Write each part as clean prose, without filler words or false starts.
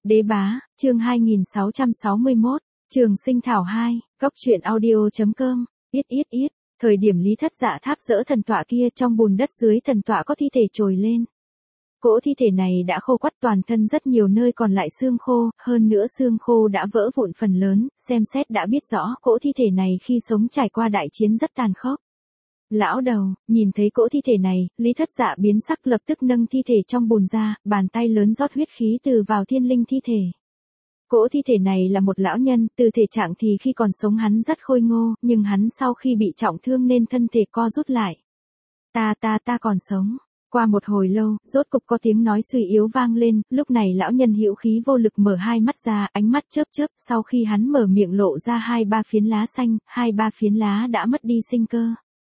Đế bá, chương 2661, Trường Sinh Thảo 2, Góc truyện audio.com, ít. Thời điểm Lý Thất Dạ tháp dỡ thần tọa kia, trong bùn đất dưới thần tọa có thi thể trồi lên. Cỗ thi thể này đã khô quắt, toàn thân rất nhiều nơi còn lại xương khô, hơn nữa xương khô đã vỡ vụn phần lớn, xem xét đã biết rõ cỗ thi thể này khi sống trải qua đại chiến rất tàn khốc. Lão đầu, nhìn thấy cỗ thi thể này, Lý Thất Dạ biến sắc, lập tức nâng thi thể trong bùn ra, bàn tay lớn rót huyết khí từ vào thiên linh thi thể. Cỗ thi thể này là một lão nhân, từ thể trạng thì khi còn sống hắn rất khôi ngô, nhưng hắn sau khi bị trọng thương nên thân thể co rút lại. Ta còn sống. Qua một hồi lâu, rốt cục có tiếng nói suy yếu vang lên, lúc này lão nhân hữu khí vô lực mở hai mắt ra, ánh mắt chớp, sau khi hắn mở miệng lộ ra 2-3 phiến lá xanh, 2-3 phiến lá đã mất đi sinh cơ.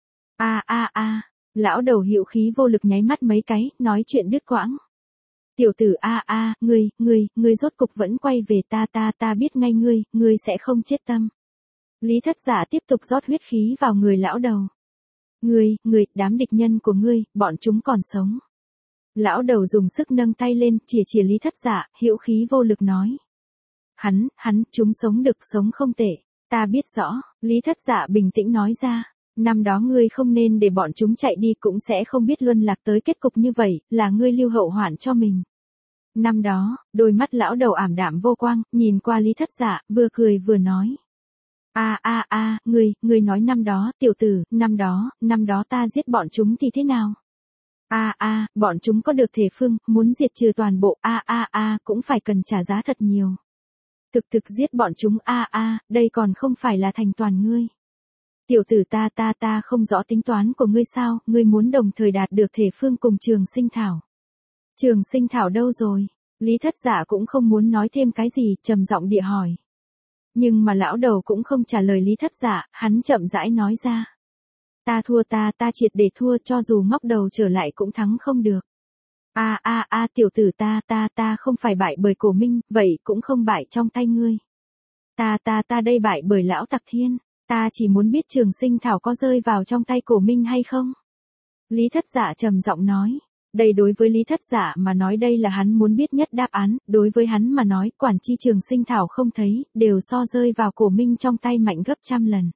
Lão đầu hữu khí vô lực nháy mắt mấy cái, nói chuyện đứt quãng. Tiểu tử ngươi rốt cục vẫn quay về, ta biết ngay ngươi sẽ không chết tâm. Lý Thất Dạ tiếp tục rót huyết khí vào người lão đầu. Ngươi, đám địch nhân của ngươi, bọn chúng còn sống. Lão đầu dùng sức nâng tay lên, chìa Lý Thất Dạ, hữu khí vô lực nói. Chúng sống được, sống không tệ. Ta biết rõ, Lý Thất Dạ bình tĩnh nói ra. Năm đó ngươi không nên để bọn chúng chạy đi, cũng sẽ không biết luân lạc tới kết cục như vậy, là ngươi lưu hậu hoạn cho mình. Năm đó, đôi mắt lão đầu ảm đạm vô quang, nhìn qua Lý Thất Dạ, vừa cười vừa nói. Ngươi nói năm đó, tiểu tử, năm đó ta giết bọn chúng thì thế nào? Bọn chúng có được thể phương, muốn diệt trừ toàn bộ, cũng phải cần trả giá thật nhiều. Thực giết bọn chúng, đây còn không phải là thành toàn ngươi. Tiểu tử, ta không rõ tính toán của ngươi sao, ngươi muốn đồng thời đạt được thể phương cùng Trường Sinh Thảo. Trường Sinh Thảo đâu rồi? Lý Thất Dạ cũng không muốn nói thêm cái gì, trầm giọng địa hỏi. Nhưng mà lão đầu cũng không trả lời Lý Thất Dạ, hắn chậm rãi nói ra. Ta thua, ta triệt để thua, cho dù ngóc đầu trở lại cũng thắng không được. Tiểu tử, ta không phải bại bởi Cổ Minh, vậy cũng không bại trong tay ngươi. Ta đây bại bởi lão Tặc Thiên. Ta chỉ muốn biết Trường Sinh Thảo có rơi vào trong tay Cổ Minh hay không? Lý Thất Dạ trầm giọng nói. Đây đối với Lý Thất Dạ mà nói, đây là hắn muốn biết nhất đáp án, đối với hắn mà nói, quản chi Trường Sinh Thảo không thấy, đều so rơi vào Cổ Minh trong tay mạnh gấp trăm lần.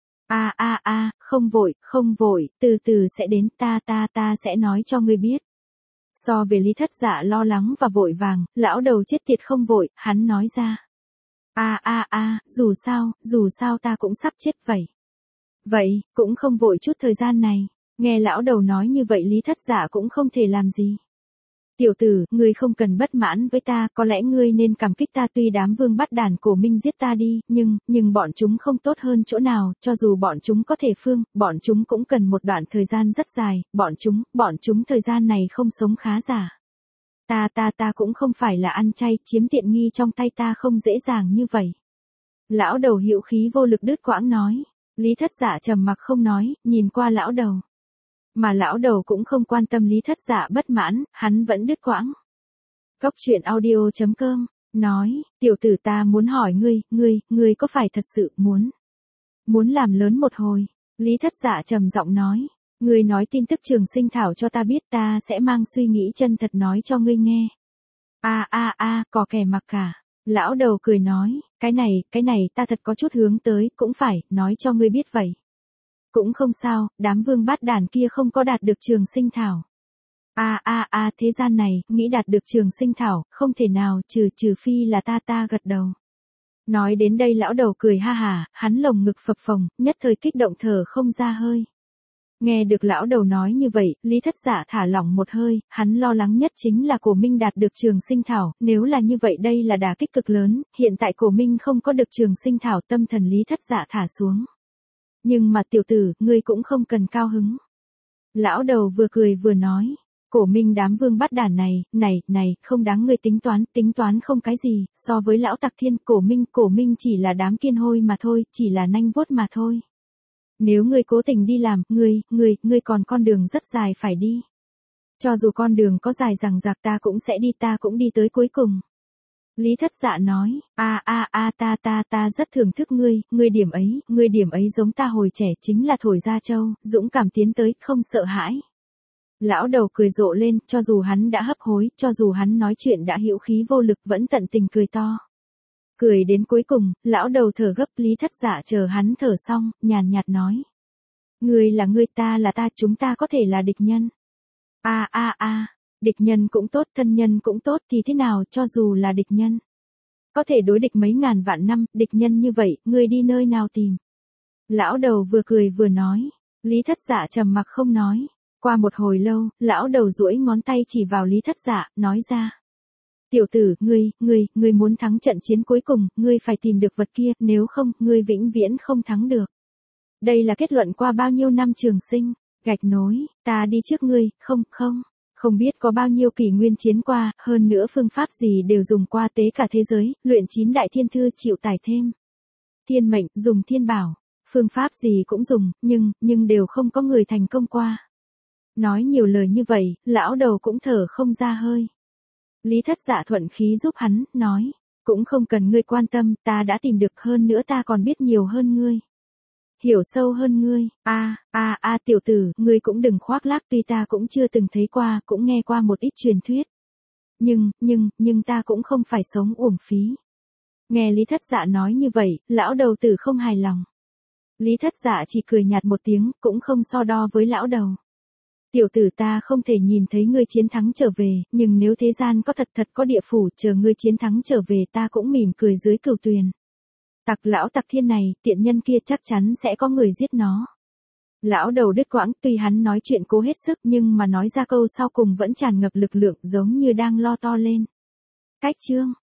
Không vội, từ từ sẽ đến, ta sẽ nói cho ngươi biết. So về Lý Thất Dạ lo lắng và vội vàng, lão đầu chết tiệt không vội, hắn nói ra. Dù sao ta cũng sắp chết vậy. Vậy, cũng không vội chút thời gian này. Nghe lão đầu nói như vậy, Lý Thất Dạ cũng không thể làm gì. Tiểu tử, ngươi không cần bất mãn với ta, có lẽ ngươi nên cảm kích ta, tuy đám vương bắt đàn Cổ Minh giết ta đi, nhưng bọn chúng không tốt hơn chỗ nào, cho dù bọn chúng có thể phương, bọn chúng cũng cần một đoạn thời gian rất dài, bọn chúng thời gian này không sống khá giả. Ta cũng không phải là ăn chay, chiếm tiện nghi trong tay ta không dễ dàng như vậy. Lão đầu hữu khí vô lực đứt quãng nói. Lý Thất Dạ trầm mặc không nói, nhìn qua lão đầu. Mà lão đầu cũng không quan tâm Lý Thất Dạ bất mãn, hắn vẫn đứt quãng. Góc truyện audio.com, nói, tiểu tử, ta muốn hỏi ngươi có phải thật sự muốn làm lớn một hồi? Lý Thất Dạ trầm giọng nói, ngươi nói tin tức Trường Sinh Thảo cho ta biết, ta sẽ mang suy nghĩ chân thật nói cho ngươi nghe. Có kẻ mặc cả. Lão đầu cười nói, cái này ta thật có chút hướng tới, cũng phải, nói cho ngươi biết vậy. Cũng không sao, đám vương bát đàn kia không có đạt được Trường Sinh Thảo. Thế gian này, nghĩ đạt được Trường Sinh Thảo, không thể nào, trừ phi là ta gật đầu. Nói đến đây lão đầu cười ha hả, hắn lồng ngực phập phồng, nhất thời kích động thở không ra hơi. Nghe được lão đầu nói như vậy, Lý Thất Dạ thả lỏng một hơi, hắn lo lắng nhất chính là Cổ Minh đạt được Trường Sinh Thảo, nếu là như vậy đây là đả kích cực lớn, hiện tại Cổ Minh không có được Trường Sinh Thảo, tâm thần Lý Thất Dạ thả xuống. Nhưng mà tiểu tử, ngươi cũng không cần cao hứng. Lão đầu vừa cười vừa nói, Cổ Minh đám vương bắt đàn này, không đáng ngươi tính toán không cái gì, so với lão Tặc Thiên, Cổ Minh chỉ là đám kiên hôi mà thôi, chỉ là nanh vuốt mà thôi. Nếu ngươi cố tình đi làm, ngươi còn con đường rất dài phải đi. Cho dù con đường có dài dằng dặc, ta cũng đi tới cuối cùng. Lý Thất Dạ nói, ta rất thưởng thức ngươi điểm ấy giống ta hồi trẻ, chính là thổi ra châu, dũng cảm tiến tới, không sợ hãi. Lão đầu cười rộ lên, cho dù hắn đã hấp hối, cho dù hắn nói chuyện đã hữu khí vô lực vẫn tận tình cười to. Cười đến cuối cùng, lão đầu thở gấp, Lý Thất Dạ chờ hắn thở xong, nhàn nhạt nói. Ngươi là ngươi, ta là ta, chúng ta có thể là địch nhân. Địch nhân cũng tốt, thân nhân cũng tốt thì thế nào, cho dù là địch nhân. Có thể đối địch mấy ngàn vạn năm, địch nhân như vậy, ngươi đi nơi nào tìm. Lão đầu vừa cười vừa nói. Lý Thất Dạ trầm mặc không nói. Qua một hồi lâu, lão đầu duỗi ngón tay chỉ vào Lý Thất Dạ, nói ra. Tiểu tử, ngươi muốn thắng trận chiến cuối cùng, ngươi phải tìm được vật kia, nếu không, ngươi vĩnh viễn không thắng được. Đây là kết luận qua bao nhiêu năm trường sinh, gạch nối, ta đi trước ngươi, không biết có bao nhiêu kỷ nguyên chiến qua, hơn nữa phương pháp gì đều dùng qua tế cả thế giới, luyện 9 đại thiên thư chịu tải thêm. Thiên mệnh, dùng thiên bảo, phương pháp gì cũng dùng, nhưng đều không có người thành công qua. Nói nhiều lời như vậy, lão đầu cũng thở không ra hơi. Lý Thất Dạ thuận khí giúp hắn, nói, cũng không cần ngươi quan tâm, ta đã tìm được, hơn nữa ta còn biết nhiều hơn ngươi. Hiểu sâu hơn ngươi, tiểu tử, ngươi cũng đừng khoác lác, tuy ta cũng chưa từng thấy qua, cũng nghe qua một ít truyền thuyết. Nhưng ta cũng không phải sống uổng phí. Nghe Lý Thất Dạ nói như vậy, lão đầu tử không hài lòng. Lý Thất Dạ chỉ cười nhạt một tiếng, cũng không so đo với lão đầu. Tiểu tử, ta không thể nhìn thấy ngươi chiến thắng trở về, nhưng nếu thế gian có thật có địa phủ, chờ ngươi chiến thắng trở về ta cũng mỉm cười dưới cửu tuyền. Tặc lão tặc thiên này, tiện nhân kia chắc chắn sẽ có người giết nó. Lão đầu đứt quãng, tuy hắn nói chuyện cố hết sức nhưng mà nói ra câu sau cùng vẫn tràn ngập lực lượng giống như đang lo to lên. Cách chương